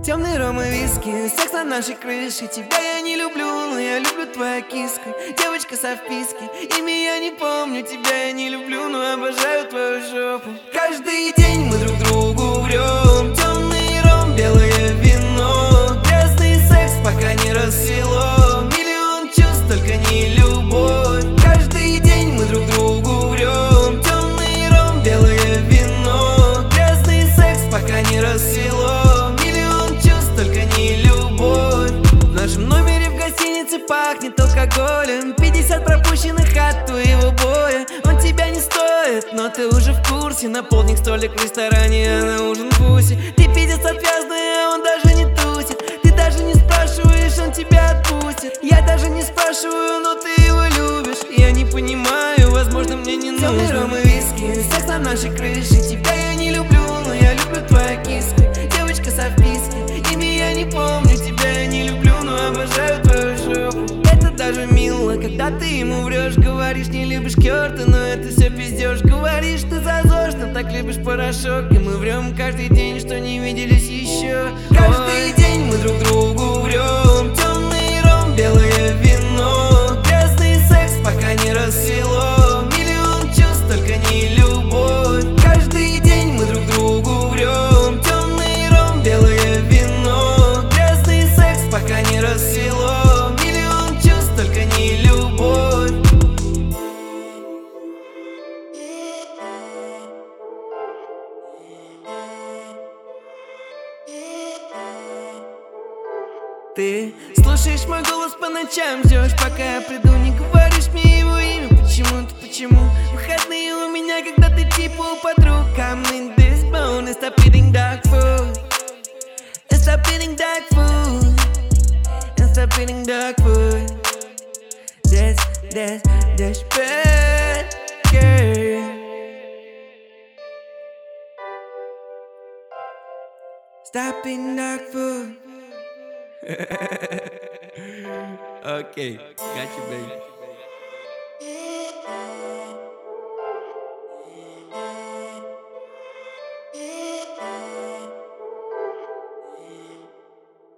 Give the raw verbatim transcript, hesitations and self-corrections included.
Темный ром и виски, секс на нашей крыше. Тебя я не люблю, но я люблю твоя киска. Девочка со вписки, имя я не помню. Тебя я не люблю, но обожаю твою жопу. Каждый день мы друг другу врем. Темный ром, белое вино. Грязный секс, пока не рассвело. Миллион чувств, только не любовь. Каждый день мы друг другу врем. Темный ром, белое вино. Грязный секс, пока не рассвело. В нашем номере в гостинице пахнет алкоголем. Пятьдесят пропущенных от твоего боя. Он тебя не стоит, но ты уже в курсе. Наполни столик в ресторане, а на ужин пуси. Ты пиздец отвязный, а он даже не тусит. Ты даже не спрашиваешь, он тебя отпустит. Я даже не спрашиваю, но ты его любишь. Я не понимаю, возможно, мне не нужно. Темный ром и виски, секс на нашей крыше. Тебя я не люблю, но я люблю твоя киска. Девочка со вписки, имя я не помню. Тебя я не люблю, но обожаю твою жопу. Это даже мило, когда ты ему врешь. Говоришь, не любишь Кёрта, но это все пиздешь. Говоришь, ты зазорно, так любишь порошок. И мы врем каждый день, что не виделись еще. Каждый день мы друг другу врем. Темный ром, белое вино. Грязный секс, пока не рассвело. Миллион чувств, только не любовь. Каждый день мы друг другу врем. Темный ром, белое вино. Грязный секс, пока не рассвело. Миллион чувств, только не любовь. Ты слушаешь мой голос по ночам, ждешь, пока я приду, не говоришь мне его имя. Почему-то, почему? Выходные у меня, когда ты типа у подруг. I'm in this bone, and stop eating dog food. And stop eating dog food. And stop eating dog food. That's, that's, that's bad, girl. Stop eating dog food. Okay, got you, baby.